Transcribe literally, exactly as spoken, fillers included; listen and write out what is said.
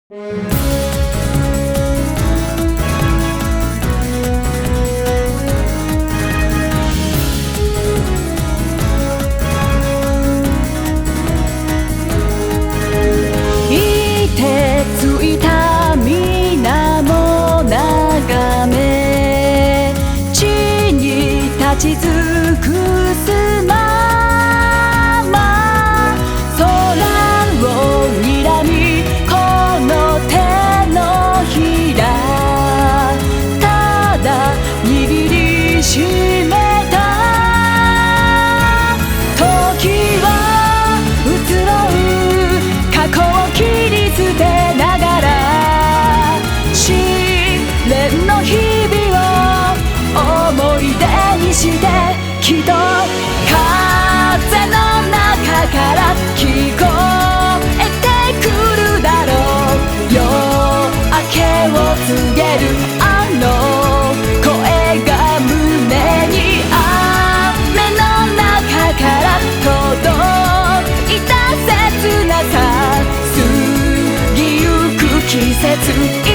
いてついた皆も眺め地に立ち尽くすまま空を睨みこの手のひらただ握りしめた時は移ろう過去を切り捨てながら試練の日々を思い出にしてきっと風の中から聞こえてくるだろう夜明けを告げるあの声が胸に雨の中から届いた切なさ過ぎゆく季節